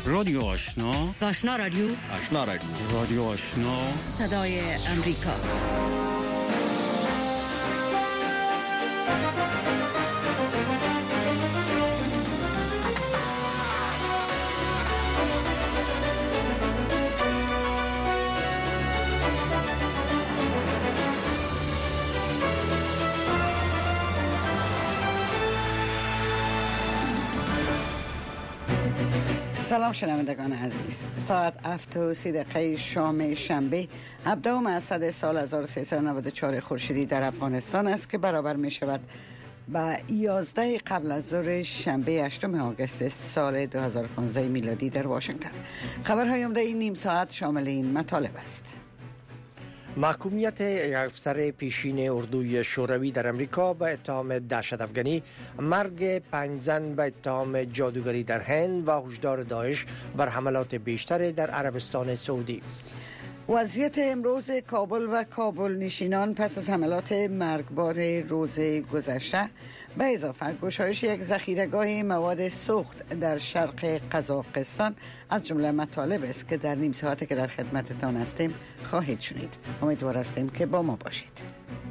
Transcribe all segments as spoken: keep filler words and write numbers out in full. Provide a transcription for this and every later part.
رادیو آشنا، آشنا رادیو، آشنا رادیو، رادیو آشنا، صدای امریکا. سلام شنوندگان عزیز، ساعت هفت و سی دقیقه شام شنبه هفدهم اسد سال هزار و سیصد و نود و چهار خورشیدی در افغانستان است که برابر می شود با یازده قبل از ظهر شنبه هشتم آگوست سال دو هزار و پانزده میلادی در واشنگتن. خبرهای عمده این نیم ساعت شامل این مطالب است: محکومیت یک افسر پیشین اردوی شوروی در امریکا به اتهام دهشت افغانی، مرگ پنج زن به اتهام جادوگری در هند و هشدار داعش بر حملات بیشتر در عربستان سعودی. وضعیت امروز کابل و کابل نشینان پس از حملات مرگبار روز گذشته، به اضافه گشایش یک ذخیره‌گاه مواد سوخت در شرق قزاقستان از جمله مطالب است که در نیم ساعتی که در خدمتتان هستیم خواهید شنید. امیدوار هستیم که با ما باشید.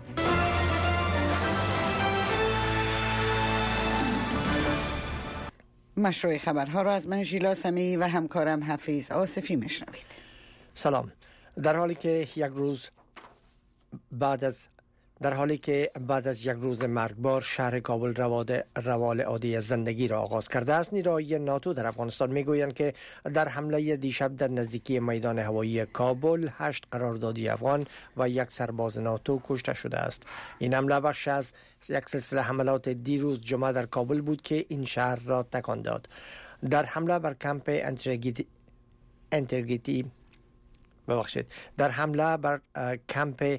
مشروع خبرها را از من ژیلا سمیعی و همکارم حفیظ آصفی میشنوید. سلام. در حالی که یک روز بعد از در حالی که بعد از یک روز مرگبار شهر کابل روال روال عادی زندگی را آغاز کرده است، نیروهای ناتو در افغانستان میگویند که در حمله دیشب در نزدیکی میدان هوایی کابل هشت قراردادی افغان و یک سرباز ناتو کشته شده است. این حمله بخش از یک سلسله حملات دیروز جمعه در کابل بود که این شهر را تکان داد. در حمله بر کمپ انترگیتی انترگیتی ببخشید در حمله بر کمپ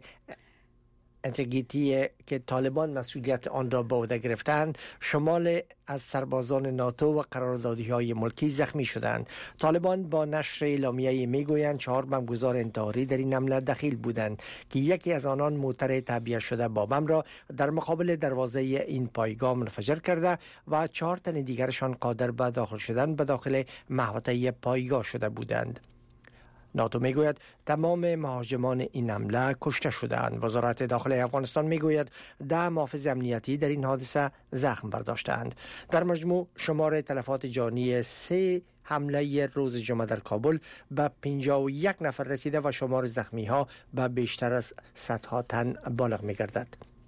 انترگیتی که طالبان مسئولیت آن را به عهده گرفتند، شمال از سربازان ناتو و قراردادی های ملکی زخمی شدند. طالبان با نشر اعلامیه‌ای میگویند چهار بمبگذار انتحاری در این حمله دخیل بودند که یکی از آنان موتر تعبیه شده با بم را در مقابل دروازه این پایگاه منفجر کرده و چهار تن دیگرشان قادر به داخل شدن به داخل محوطه پایگاه شده بودند. ناتو میگوید تمام مهاجمان این حمله کشته شدند. وزارت داخلی افغانستان میگوید ده محافظ امنیتی در این حادثه زخم برداشتند. در مجموع شمار تلفات جانی سه حمله روز جمعه در کابل به پنجاه و یک نفر رسیده و شمار زخمی ها به بیشتر از صدها تن بالغ میگردد.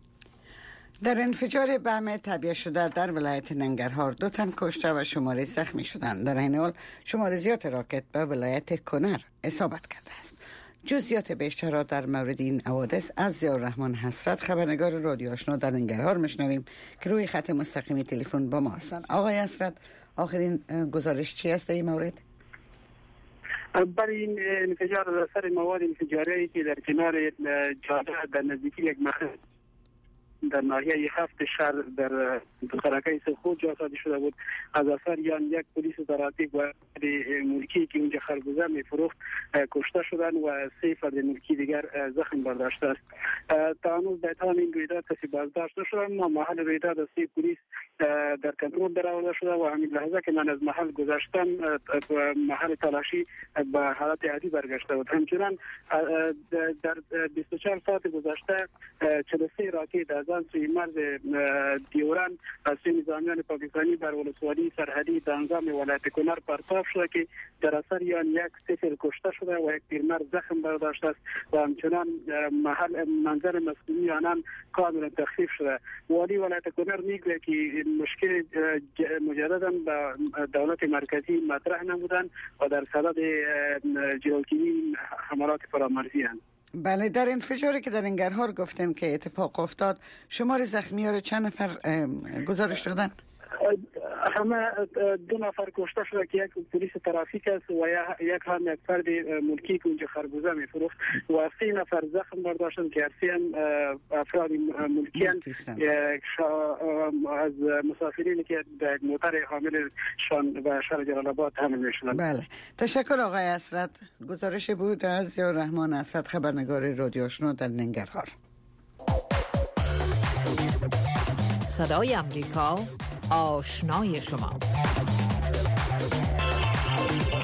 در انفجار بم تعبیه شده در ولایت ننگرهار دو تن کشته و شماری زخمی شدند. در این حال شمار زیاد راکت به ولایت کنر اصابت کرده است. جزئیات بیشتر را در مورد این حوادث از ضیاءالرحمن حسرت، خبرنگار رادیو آشنا در ننگرهار میشنویم که روی خط مستقیمی تلفن با ما هستند. آقای حسرت، آخرین گزارش چی است در این مورد؟ برای این انفجار اثر مواد انفجاری که در کنار جاده در نزدیکی یک محل در ناحیه هفت شهر در خرکای سخود جا سازی شده بود، از اثر یان یک پلیس ترافیک و ملکی که اونجا خربوزه میفروخت کشته شدند و سه فرد ملکی دیگر زخم برداشته است. تا هنوز در تمام این رویداد کسی بازداشت نشده، اما محل رویداد از سه پلیس در کنترل درآورده شده و همین لحظه که من از محل گذشتم محل تلاشی به حالت عادی برگشته بود. همچنان در بیست و چهار ساعت گذشته چهل و سه راکت از آن سوی مرز دیوران از سوی نظامیان پاکستانی بر ولسوالی سرحدی دانگام ولایت کنر پرتاب شده که در اثر آن یک طفل کشته شده و یک پیرمرد زخم برداشته است و همچنان محل منظر مسکونی آنان کاملا تخفیف شده. والی ولایت کنر میگه که مشکل مجددا با دولت مرکزی مطرح نمودند و در صدد جلوگیری حملات فرامرزی هستند. بله، در انفجاری که در ننگرهار گفتیم که اتفاق افتاد، شمار زخمی ها رو چند نفر گزارش دادن؟ همه دو نفر کشته شده که یک پلیس ترافیک است و یک هم یک فرد ملکی که اونجا خربوزه میفروخت و سه نفر زخم برداشتن که هر افراد ملکی از مسافرینی که در موتر حامل شان به شهر جلال آباد حمل میشدند. بله، تشکر آقای حسرت. گزارش بود از ضیاءالرحمن حسرت، خبرنگار رادیو آشنا در ننگرهار. صدای امریکا، آشنای شما.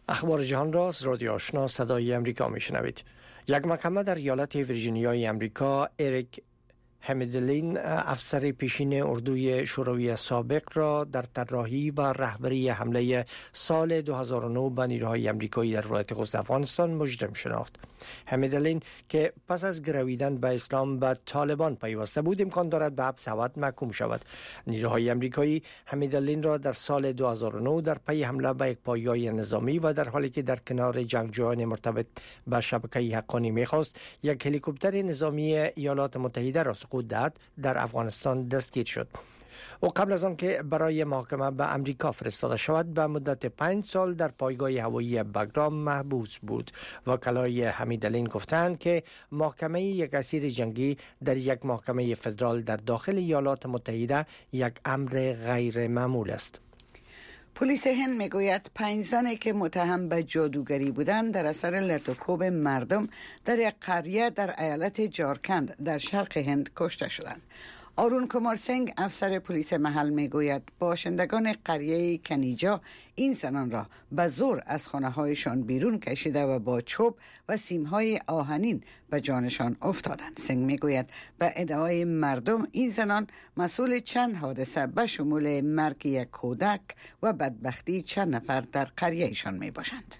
اخبار جهان را از رادیو آشنا صدای امریکا میشنوید. یک محکمه در ایالت ویرجینیای امریکا اریک همیدلین، افسر پیشین اردوی شوروی سابق، را در طراحی و رهبری حمله سال دو هزار و نه به نیروهای امریکایی در ولایت خوست افغانستان مجرم شناخت. همیدلین که پس از گرویدن به اسلام به طالبان پیوسته بود، امکان دارد به حبس ابد محکوم شود. نیروهای امریکایی همیدلین را در سال دو هزار و نه در پی حمله به یک پایگاه نظامی و در حالی که در کنار جنگجویان مرتبط به شبکه حقانی می‌خواست یک هلیکوپتر نظامی ایالات متحده را سقوط داد، در افغانستان دستگیر شد. و قبل از آن که برای محاکمه به امریکا فرستاده شود، به مدت پنج سال در پایگاه هوایی بگرام محبوس بود. وکلای همیدلین گفتند که محاکمه یک اسیر جنگی در یک محکمه فدرال در داخل ایالات متحده یک امر غیر معمول است. پلیس هند میگوید پنج زنی که متهم به جادوگری بودند در اثر لطوکوب مردم در یک قریه در ایالت جارکند در شرق هند کشته شدند. آرون کمار سنگ، افسر پلیس محل، میگوید باشندگان قریه کنیجا این زنان را به زور از خانه هایشان بیرون کشیده و با چوب و سیمهای آهنین به جانشان افتادند. سنگ میگوید به ادعای مردم این زنان مسئول چند حادثه به شمول مرگ یک کودک و بدبختی چند نفر در قریهشان می باشند.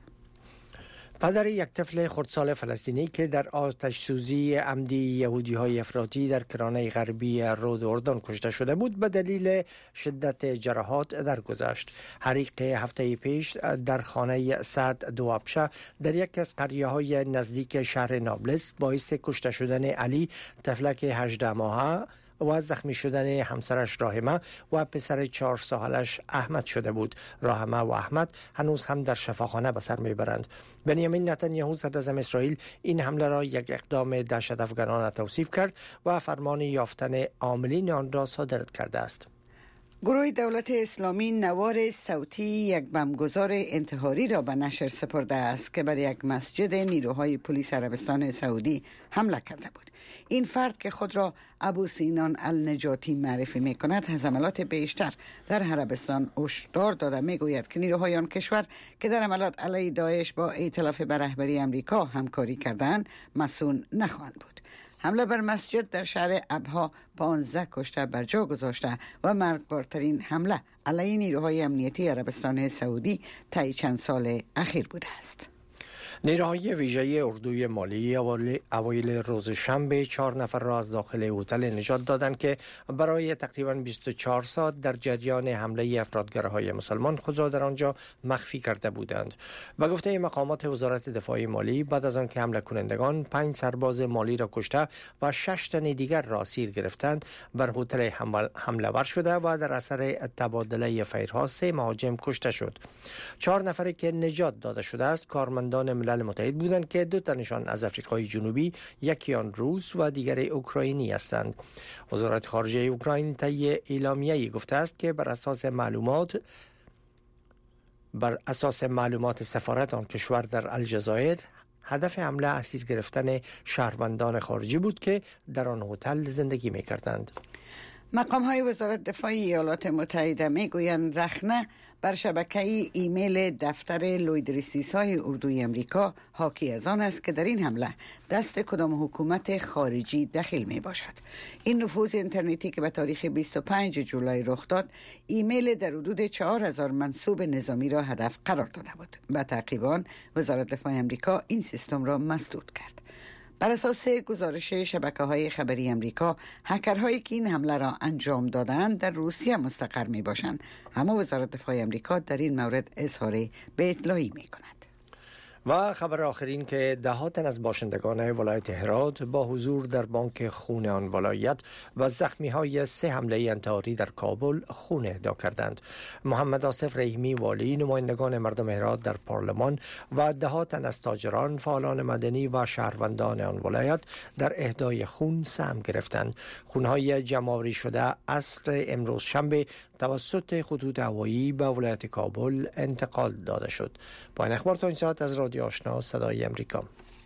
پدر یک طفل خردسال فلسطینی که در آتش سوزی عمدی یهودی‌های افراطی در کرانه غربی رود اردن کشته شده بود، به دلیل شدت جراحات درگذشت. حریق هفته پیش در خانه سعد دوابشه در یک از قریه‌های نزدیک شهر نابلس باعث کشته شدن علی، طفلک هجده ماهه، و زخمی شدن همسرش راهمه و پسر چهار سالش احمد شده بود. راهمه و احمد هنوز هم در شفاخانه به سر میبرند. بنیامین نتانیاهو صدراعظم اسرائیل این حمله را یک اقدام دهشت افکنانه توصیف کرد و فرمان یافتن عاملین آن را صادر کرده است. گروه دولت اسلامی نوار صوتی یک بمبگذار انتحاری را به نشر سپرده است که بر یک مسجد نیروهای پلیس عربستان سعودی حمله کرده بود. این فرد که خود را ابو سینان النجاتی معرفی می کند، از حملات بیشتر در عربستان هشدار داده میگوید که نیروهای آن کشور که در حملات علیه داعش با ائتلاف به رهبری امریکا همکاری کردند مسئول نخواهند بود. حمله بر مسجد در شهر ابها پانزده کشته بر جا گذاشته و مرگبارترین حمله علیه نیروهای امنیتی عربستان سعودی طی چند سال اخیر بوده است. نیروهای ویژه اردوی مالی اوایل روز شنبه چهار نفر را از داخل هتل نجات دادند که برای تقریباً بیست و چهار ساعت در جریان حمله افراطگرهای مسلمان خود را در آنجا مخفی کرده بودند. به گفته مقامات وزارت دفاع مالی، بعد از آنکه حمله کنندگان پنج سرباز مالی را کشته و شش تن دیگر را اسیر گرفتند، بر هتل حمله ور شده و در اثر تبادله فیرها سه مهاجم کشته شد. چهار نفری که نجات داده شده است کارمندان ملل متحد بودند که دو تنشان از آفریقای جنوبی، یکی آن روس و دیگر اوکراینی هستند. وزارت خارجه اوکراین طی اعلامیه‌ای گفته است که بر اساس معلومات بر اساس معلومات سفارت آن کشور در الجزایر، هدف حمله اسیر گرفتن شهروندان خارجی بود که در آن هتل زندگی می‌کردند. مقام های وزارت دفاع ایالات متحده میگویند رخنه بر شبکه ایمیل دفتر لویدریسیس های اردوی امریکا حاکی از آن است که در این حمله دست کدام حکومت خارجی دخیل می باشد. این نفوذ اینترنتی که به تاریخ بیست و پنج جولای رخ داد، ایمیل در حدود چهار هزار منصوب نظامی را هدف قرار داده بود. به تعقیب آن وزارت دفاع امریکا این سیستم را مسدود کرد. بر اساس گزارش شبکه‌های خبری امریکا، هکرهایی که این حمله را انجام دادند در روسیه مستقر می باشند، اما وزارت دفاع امریکا در این مورد اظهار به اطلاعی می کند. و خبر آخرین که ده ها تن از باشندگان ولایت هرات با حضور در بانک خون آن ولایت و زخمی های سه حمله انتحاری در کابل خون اهدا کردند. محمد آصف رحیمی والی نمایندگان مردم هرات در پارلمان و ده ها تن از تاجران، فعالان مدنی و شهروندان آن ولایت در اهدای خون سهم گرفتند. خونهای جمع‌آوری شده عصر امروز شنبه توسط خطوط هوایی به ولایت کابل انتقال داده شد. با این اخبار تا این ساعت از رادیو آشنا صدای امریکا.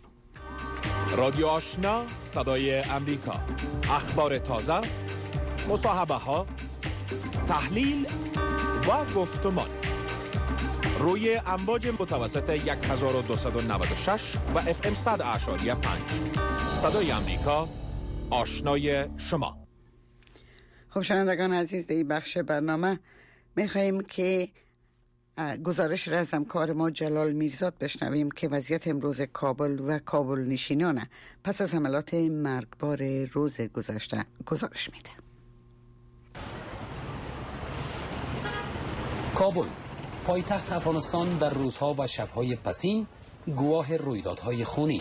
رادیو آشنا صدای امریکا، اخبار تازه، مصاحبه ها، تحلیل و گفتمان. روی امواج متوسط هزار و دویست و نود و شش و اف ام صد اعشاری پنج. صدای امریکا، آشنای شما. خب شنوندگان عزیز، در این بخش برنامه میخواییم که گزارش را از همکار ما جلال میرزاد بشنویم که وضعیت امروز کابل و کابل نشینان پس از حملات مرگبار روز گذشته گزارش میده. کابل، پایتخت افغانستان، در روزها و شبهای پسین گواه رویدادهای خونین.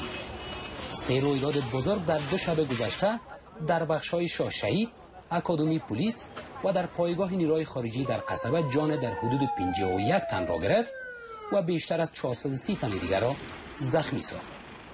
سه رویداد بزرگ در دو شب گذشته در بخش‌های شاه شهید، اکادمی پلیس و در پایگاه نیروی خارجی در قصبه جان در حدود پنجاه و یک تن را گرفت و بیشتر از چهارصد و سی تن دیگر را زخمی ساخت.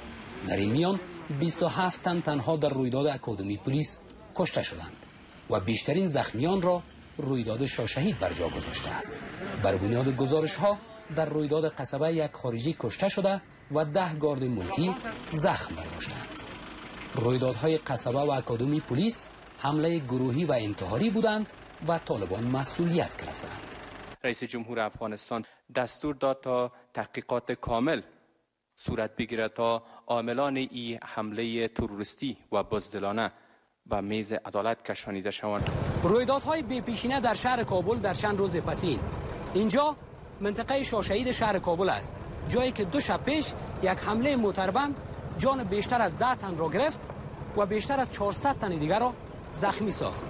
در این میان بیست و هفت تن تنها در رویداد اکادمی پلیس کشته شدند و بیشترین زخمیان را رویداد شاه شهید بر جا گذاشته است. بر بنیاد گزارش ها در رویداد قصبه یک خارجی کشته شده و ده گارد ملکی زخم برداشتند. رویدادهای قصبه و اکادمی پلیس حمله گروهی و انتحاری بودند و طالبان مسئولیت گرفتند. رئیس جمهور افغانستان دستور داد تا تحقیقات کامل صورت بگیرد تا عاملان این حمله تروریستی و بزدلانه و میز عدالت کشانیده شوند. رویدادهای بی‌پیشینه در شهر کابل در چند روز پسین. اینجا منطقه شاه شهید شهر کابل است، جایی که دو شب پیش یک حمله موتربم جان بیشتر از ده تن را گرفت و بیشتر از چهارصد تن دیگر را زخمی ساخت.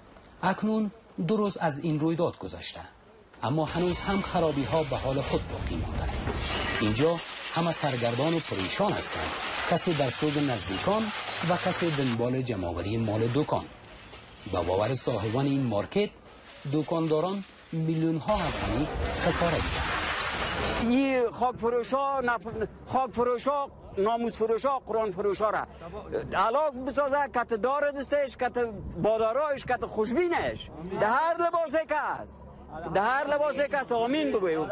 اکنون دو روز از این رویداد گذشته، اما هنوز هم خرابی ها به حال خود باقی مانده. اینجا همه سرگردان و پریشان هستند، کسی در سوگ نزدیکان و کسی دنبال جمع‌آوری مال دکان. با باور صاحبان این مارکت، دکانداران میلیون ها افغانی خسارت دیدند. این خاک فروشا، خاک فروشا، ناموس فروشا، قرآن فروشا را علاق بسازه کت دار دستش، کت بادارایش، کت خوشبینش، ده هر لباسه که است، ده هر لباسه که است. آمین بگویم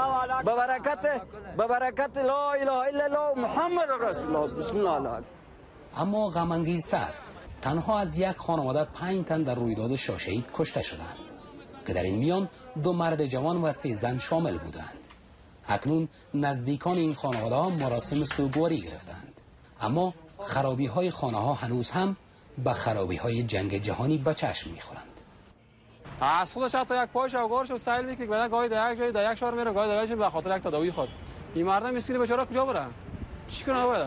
به برکت به برکت لا اله الا الله محمد رسول الله. بسم الله. اما غم انگیزتر، تنها از یک خانواده پنج تن در رویداد شاه شهید کشته شدند که در این میان دو مرد جوان و سه زن شامل بودند. اکنون نزدیکان این خانواده ها مراسم سوگواری گرفتند، اما خرابی های خانه ها هنوز هم به خرابی های جنگ جهانی به چشم میخورند. از خودش حتی یک پایش اوگارش و سیل میکنه، بعد گاهی در یک جای در یک شهر میره، گاهی در یک جای به خاطر یک تداوی خود. این مردم مسکین بیچاره کجا برن؟ چی کنه باید؟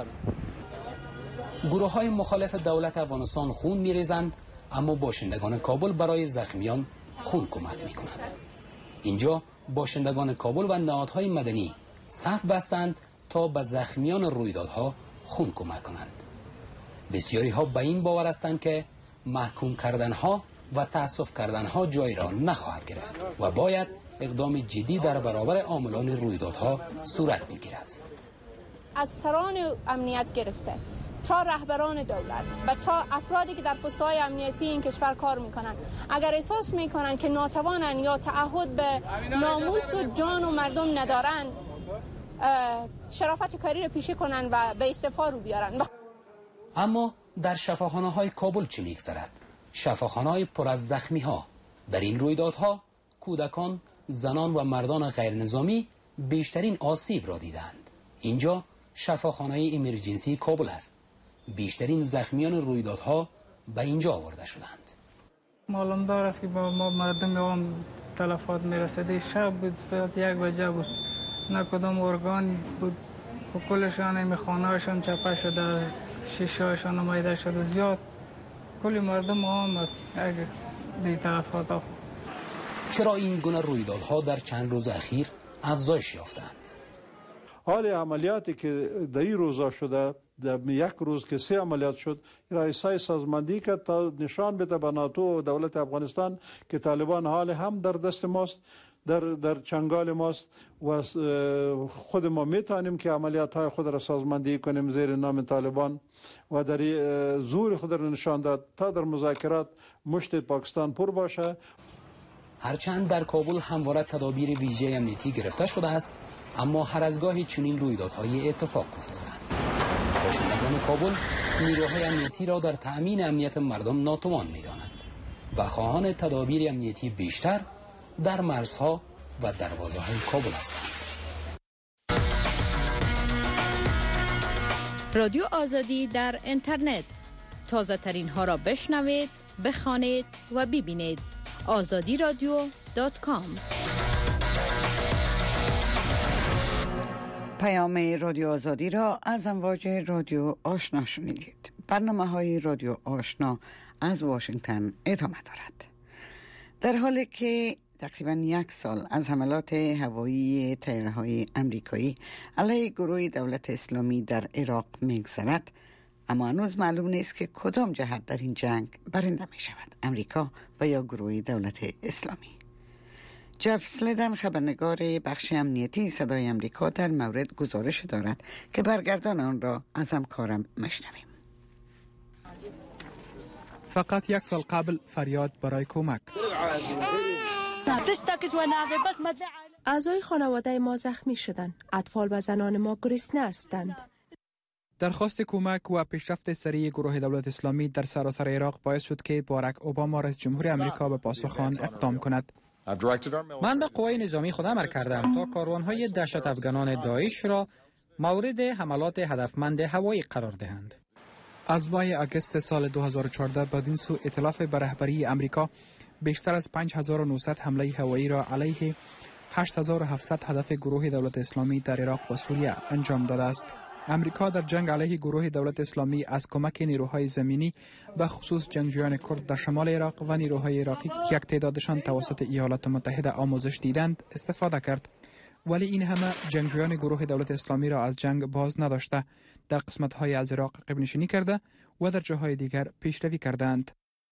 گروه های مخالف دولت افغانستان خون میریزند، اما باشندگان کابل برای زخمیان خون کمک میکنند. اینجا باشندگان کابل و نهادهای مدنی صف بستند تا به زخمیان رویدادها خون کمک کنند. بسیاری ها به این باور هستند که محکوم کردنها و تأسف کردنها جای را نخواهد گرفت و باید اقدام جدی در برابر عاملان رویدادها صورت بگیرد. از سران امنیت گرفته تا رهبران دولت و تا افرادی که در پست‌های امنیتی این کشور کار میکنن، اگر احساس میکنن که ناتوانن یا تعهد به ناموس و جان و مردم ندارن، شرافت کاری را پیشه کنن و به استعفا رو بیارن. اما در شفاخانه های کابل چه میگذرد؟ شفاخانه های پر از زخمی ها. در این رویدادها کودکان، زنان و مردان غیر نظامی بیشترین آسیب را دیدند. اینجا شفاخانه امرجنسی کابل است. بیشترین زخمیان رویدادها به اینجا آورده شدند. معلوم دار است که با ما مردم آن تلفات میرسید. شب بود، ساعت یک بجه بود، نه کدام ارگان بود و کلشان این خانه‌شان چپه شده، از شیشه‌شان آمیده شده. زیاد کلی مردم هم است یک تلفات ها. چرا این گونه رویدادها در چند روز اخیر افزایش یافتند؟ حال عملیاتی که در این روزا شده، در یک روز که سه عملیات شد، رئیسای سازماندهی که تا نشان بده به ناتو و دولت افغانستان که طالبان حال هم در دست ماست، در در چنگال ماست و خود ما میتونیم که عملیات های خود را سازماندهی کنیم زیر نام طالبان و در زور خود را نشان داد تا در مذاکرات مشت پاکستان پر باشه. هرچند در کابل همواره تدابیر ویژه امنیتی گرفته شده است، اما هر از گاهی چنین رویدادهای اتفاق افتادند. باشندگان کابل نیروهای امنیتی را در تأمین امنیت مردم ناتوان می‌دانند و خواهان تدابیر امنیتی بیشتر در مرزها و دروازه‌های کابل هستند. رادیو آزادی در اینترنت. تازه ترین ها را بشنوید، بخوانید و ببینید. آزادی رادیو دات کام. پیام رادیو آزادی را از امواج رادیو آشنا شنیدید. برنامه های رادیو آشنا از واشنگتن ادامه دارد. در حالی که تقریبا یک سال از حملات هوایی طیاره‌های امریکایی علیه گروه دولت اسلامی در عراق می‌گذرد، اما هنوز معلوم نیست که کدام جهت در این جنگ برنده می شود، امریکا و یا گروه دولت اسلامی. جف سلیدن خبرنگار بخش امنیتی صدای امریکا در مورد گزارش دارد که برگردان آن را از همکارم مشنویم. فقط یک سال قبل فریاد برای کمک. اعضای خانواده ما زخمی شدند. اطفال و زنان ما گرسنه هستند. درخواست کمک و پیشرفت سریع گروه دولت اسلامی در سراسر عراق باعث شد که باراک اوباما رئیس جمهور امریکا به پاسخ آن اقدام کند. من به قوای نظامی خود امر کردم تا کاروانهای دهشت افغانان داعش را مورد حملات هدفمند هوایی قرار دهند. از ماه آگوست سال دو هزار و چهارده بدین سو ائتلاف به رهبری امریکا بیشتر از پنج هزار و نهصد حمله هوایی را علیه هشت هزار و هفتصد هدف گروه دولت اسلامی در عراق و سوریه انجام داده است. امریکا در جنگ علیه گروه دولت اسلامی از کمک نیروهای زمینی به خصوص جنگجویان کرد در شمال عراق و نیروهای عراقی که یک تعدادشان توسط ایالات متحده آموزش دیدند استفاده کرد. ولی این همه جنگجویان گروه دولت اسلامی را از جنگ باز نداشته، در قسمت‌های از عراق عقب نشینی کرده و در جاهای دیگر پیشروی کردند.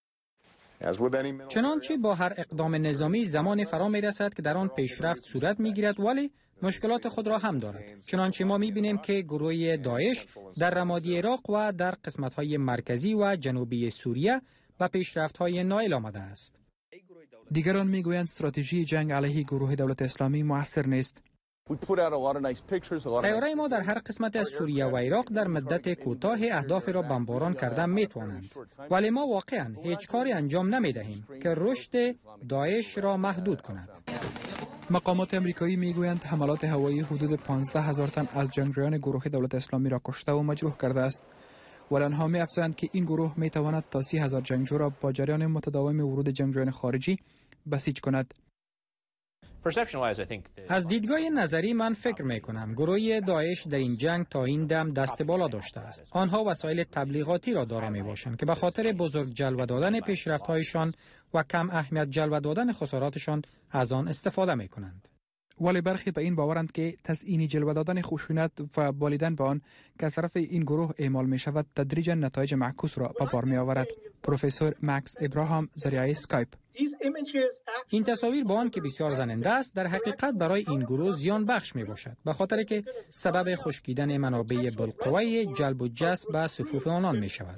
چنانچه با هر اقدام نظامی زمان فرا می رسد که در آن پیشرفت صورت می گیرد، ولی مشکلات خود را هم دارد. چنانچه ما می بینیم که گروه داعش در رمادی عراق و در قسمت‌های مرکزی و جنوبی سوریه به پیشرفت‌های نائل آمده است. دیگران می گویند استراتژی جنگ علیه گروه دولت اسلامی مؤثر نیست. طیاره‌های ما در هر قسمت از سوریه و عراق در مدت کوتاه اهداف را بمباران کرده می توانند، ولی ما واقعا هیچ کاری انجام نمی دهیم که رشد داعش را محدود کند. مقامات امریکایی می گویند حملات هوایی حدود پانزده هزار تن از جنگجویان گروه دولت اسلامی را کشته و مجروح کرده است. ولی آنها می افزایند که این گروه می تواند تا سی هزار جنگجو را با جریان متداوم ورود جنگجویان خارجی بسیج کند. از دیدگاه نظری من فکر می کنم گروه داعش در این جنگ تا این دم دست بالا داشته است. آنها وسایل تبلیغاتی را دارا می باشند که به خاطر بزرگ جلوه دادن پیشرفت‌هایشان و کم اهمیت جلوه دادن خساراتشان از آن استفاده می کنند. ولی برخی به این باورند که تزیین جلوه دادن خشونت و بالیدن به آن که از طرف این گروه اعمال می شود تدریجا نتایج معکوس را به بار می آورد. پروفسور مکس ابراهام ذریعه اسکایپ: این تصاویر با آن که بسیار زننده است در حقیقت برای این گروه زیان بخش می باشد، به خاطر که سبب خشکیدن منابع بالقوه جلب و جذب به صفوف آنان می شود.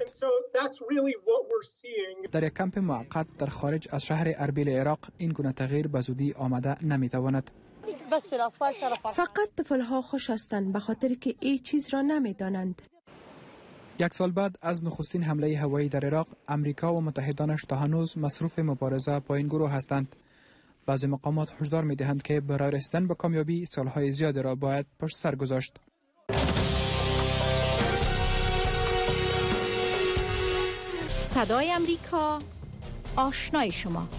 در یک کمپ موقت در خارج از شهر اربیل عراق این گونه تغییر به زودی آمده نمی تواند. فقط طفل‌ها خوش هستند به خاطر که این چیز را نمی دانند. یک سال بعد از نخستین حمله هوایی در عراق، امریکا و متحدانش تا هنوز مصروف مبارزه با این گروه هستند. بعضی مقامات هشدار می دهند که برای رسیدن به کامیابی سالهای زیادی را باید پشت سر گذاشت. صدای امریکا، آشنای شما.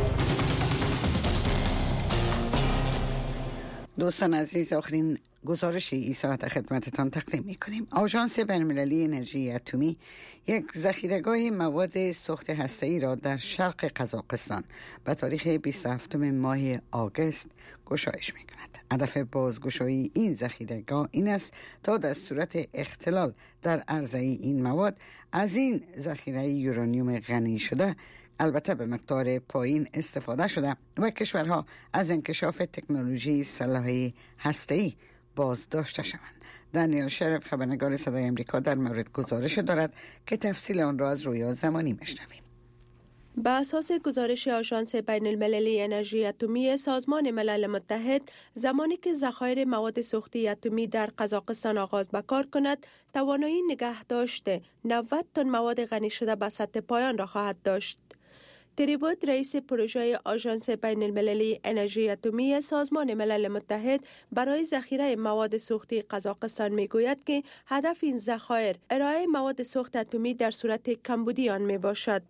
دوستان عزیز، آخرین گزارش این ساعت خدمتتان تقدیم می‌کنیم. آژانس بین‌المللی انرژی اتمی یک ذخیره‌گاه مواد سوخت هسته‌ای را در شرق قزاقستان به تاریخ بیست و هفتم ماه آگوست گشایش می‌کند. هدف بازگشایی این ذخیره‌گاه این است تا در صورت اختلال در عرضه این مواد از این ذخیره یورانیوم غنی شده، البته به مقدار پایین، استفاده شده و کشورها از انکشاف تکنولوژی سلاح هسته‌ای باز داشته شوند. دانیل شرف خبرنگار صدای امریکا در مورد گزارش دارد که تفصیل آن را از رویا زمانی میشنویم. بر اساس گزارش آژانس بین المللی انرژی اتمی سازمان ملل متحد، زمانی که ذخایر مواد سوختی اتمی در قزاقستان آغاز به کار کند، توانایی نگه داشته نود تن مواد غنی شده به سطح پایان را خواهد داشت. تری بود رئیس پروژه آژانس بین المللی انرژی اتمی سازمان ملل متحد برای ذخیره مواد سوختی قزاقستان می گوید که هدف این ذخایر ارائه مواد سوخت اتمی در صورت کمبودی آن می باشد.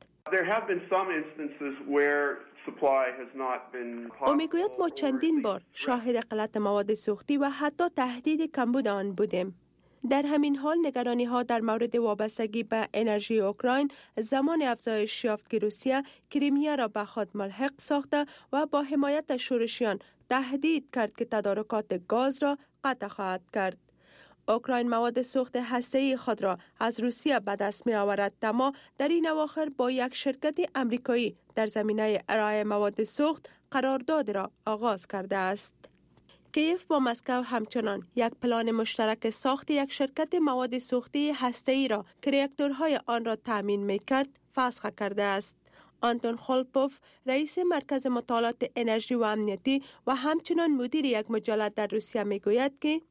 او می گوید ما چندین بار شاهد قلت مواد سوختی و حتی تهدید کمبود آن بودیم. در همین حال نگرانی ها در مورد وابستگی به انرژی اوکراین زمان افزایش یافت که روسیه کریمیا را به خود ملحق ساخته و با حمایت شورشیان تهدید کرد که تدارکات گاز را قطع خواهد کرد. اوکراین مواد سوخت هسته‌ای خود را از روسیه به دست می آورد، اما در این اواخر با یک شرکت امریکایی در زمینه ارائه مواد سوخت قرارداد را آغاز کرده است. کیف با مسکو همچنان یک پلان مشترک ساخت یک شرکت مواد سوختی هسته‌ای را که راکتورهای آن را تأمین می‌کرد فسخ کرده است. آنتون خولپوف رئیس مرکز مطالعات انرژی و امنیتی و همچنان مدیر یک مجله در روسیه می‌گوید که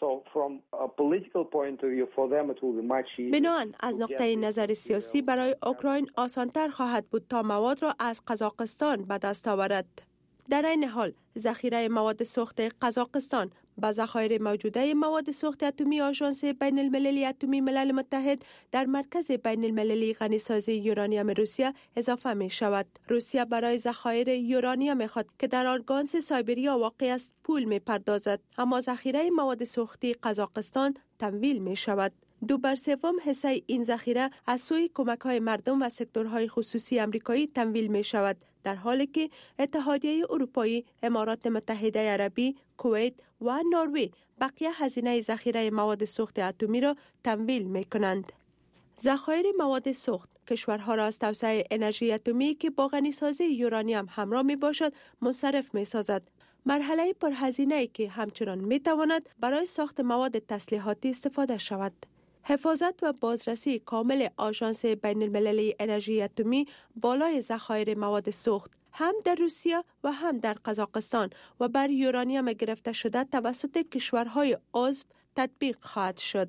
بنابراین از نقطه نظر سیاسی برای اوکراین آسان‌تر خواهد بود تا مواد را از قزاقستان به دست آورد. در این حال ذخیره مواد سوخت قزاقستان به ذخایر موجوده مواد سوخت اتمی آژانس بین المللی اتمی ملل متحد در مرکز بین المللی غنیسازی یورانیم روسیه اضافه می شود. روسیه برای ذخایر یورانیم خود که در آرگانس سایبریا واقع است پول می پردازد، اما ذخیره مواد سوختی قزاقستان تمویل می شود. دو بر سوم حصه این ذخیره از سوی کمک‌های مردم و سکتورهای خصوصی آمریکایی تمویل می شود، در حالی که اتحادیه اروپایی، امارات متحده عربی، کویت و نروژ بقیه هزینه ذخیره مواد سوخت اتمی را تمویل می کنند. ذخایر مواد سوخت کشورها را از توسعه انرژی اتمی که با غنیسازی یورانیم همراه می باشد منصرف می سازد. مرحله پرهزینه‌ای که همچنان می تواند برای ساخت مواد تسلیحاتی استفاده شود. حفاظت و بازرسی کامل آژانس بین المللی انرژی اتمی بالای ذخایر مواد سوخت هم در روسیه و هم در قزاقستان و بر یورانیم گرفته شده توسط کشورهای عضو تطبیق خواهد شد.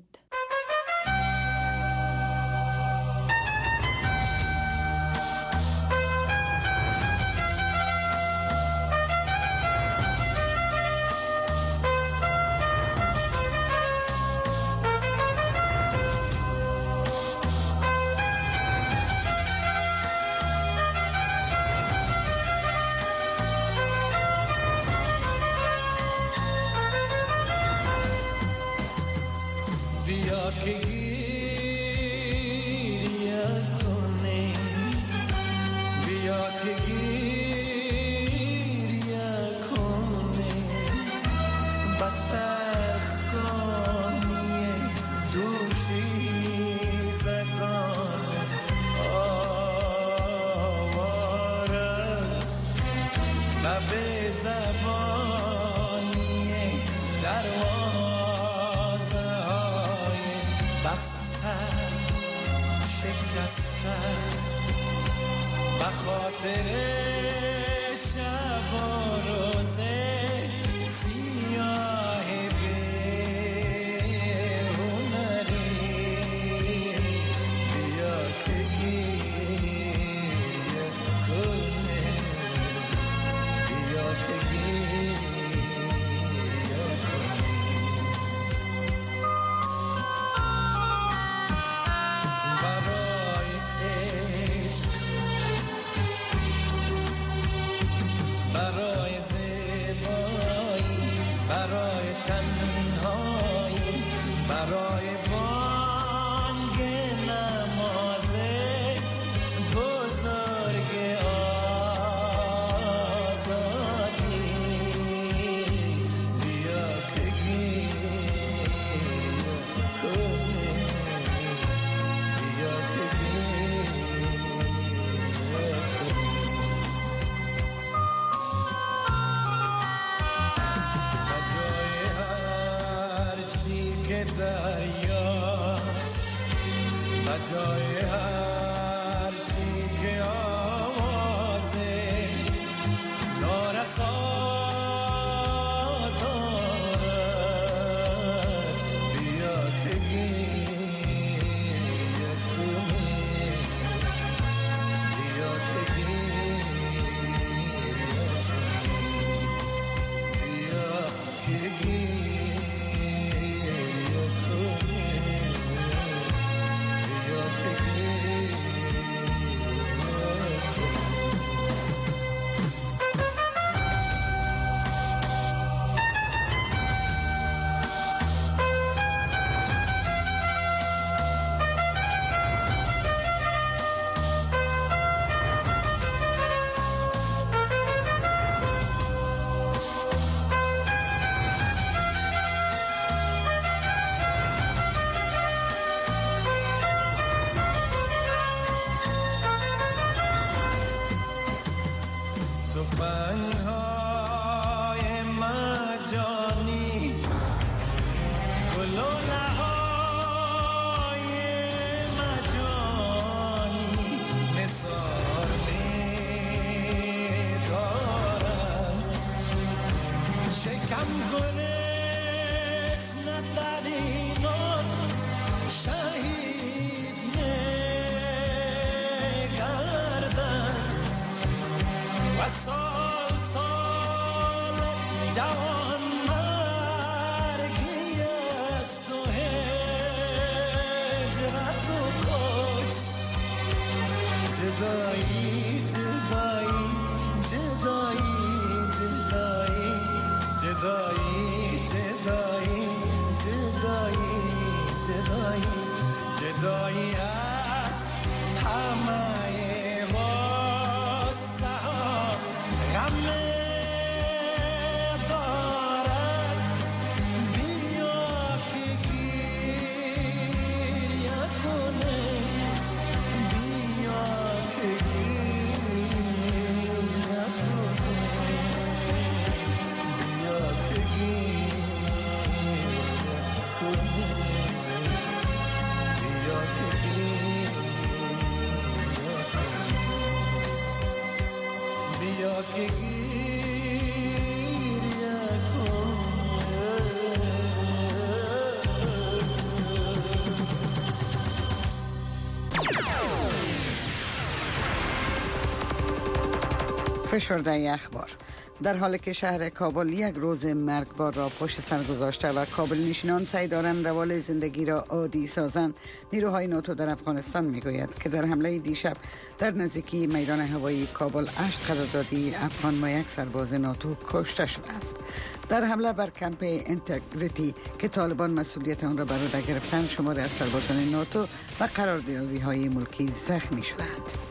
فشرده اخبار. در حالی که شهر کابل یک روز مرگبار را پشت سر گذاشته و کابل نشینان سعی دارند روال زندگی را عادی سازند، نیروهای ناتو در افغانستان میگوید که در حمله دیشب در نزدیکی میدان هوایی کابل هشت قراردادی افغان و یک سرباز ناتو کشته شده است. در حمله بر کمپ انتگریتی که طالبان مسئولیت آن را بر عهده گرفتند، شماری از سربازان ناتو و قراردادی های ملکی زخمی شدند.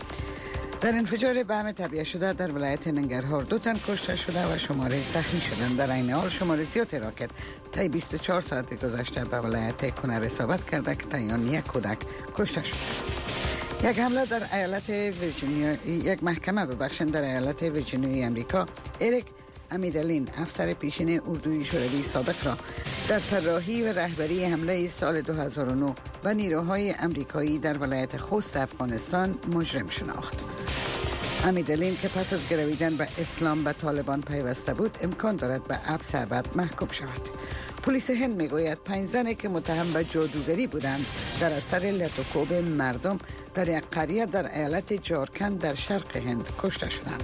در انفجار بم تبیه شده در ولایت ننگرهار دو تن کشته شده و شماره زخمی شدند. در این حال شماره زیاد راکت طی بیست و چهار ساعت گذشته به ولایت کنر اصابت کرده که طی آن یک کودک کشته شده است. یک حمله در ایالت ویرجینیا، یک محکمه ببخشید در ایالت ویرجینیا امریکا، اریک امیدالین، افسر پیشین اردوی شوروی سابق را در طراحی و رهبری حمله سال دو هزار و نه و نیروهای امریکایی در ولایت خوست افغانستان مجرم شناخت. امیدالین که پس از گرویدن به اسلام به طالبان پیوسته بود، امکان دارد به حبس ابد محکوم شود. پلیس هند میگوید پنج زنی که متهم به جادوگری بودند در اثر لطوکوب مردم در یک قریه در ایالت جارکند در شرق هند کشته شدند.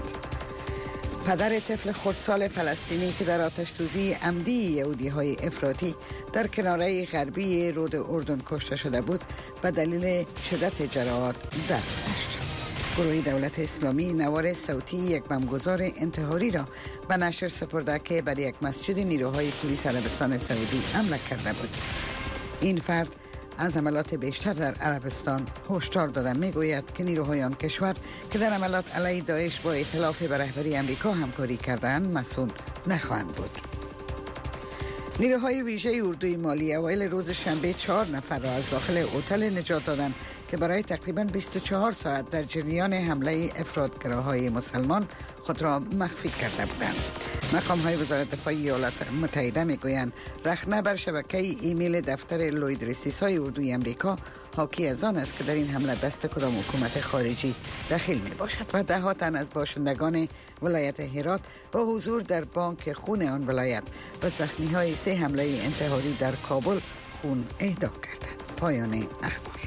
پدر طفل خردسال فلسطینی که در آتش سوزی عمدی یهودی های افراطی در کناره غربی رود اردن کشته شده بود به دلیل شدت جراحات درگذشت. گروه دولت اسلامی نوار صوتی یک بمبگذار انتحاری را به نشر سپرده که بر یک مسجد نیروهای پلیس عربستان سعودی حمله کرده بود. این فرد از عملات بیشتر در عربستان هشدار داده میگوید که نیروهای آن کشور که در عملات علیه داعش با ائتلاف به رهبری امریکا همکاری کردند مسئول نخواهند بود. نیروهای ویژه اردوی مالی اوایل روز شنبه چهار نفر را از داخل هتل نجات دادند که برای تقریباً بیست و چهار ساعت در جریان حمله افراطگراهای مسلمان خود را مخفی کرده بودند. مقام های وزارت دفاع ایالات متحده میگویند رخنه بر شبکه ایمیل دفتر لوید ریستیس های اردوی امریکا حاکی از آن است که در این حمله دست کدام حکومت خارجی دخیل می باشد و ده ها تن از باشندگان ولایت هرات با حضور در بانک خون آن ولایت و زخمی های سه حمله انتحاری در کابل خون اهدا کردند. پایان اخبار.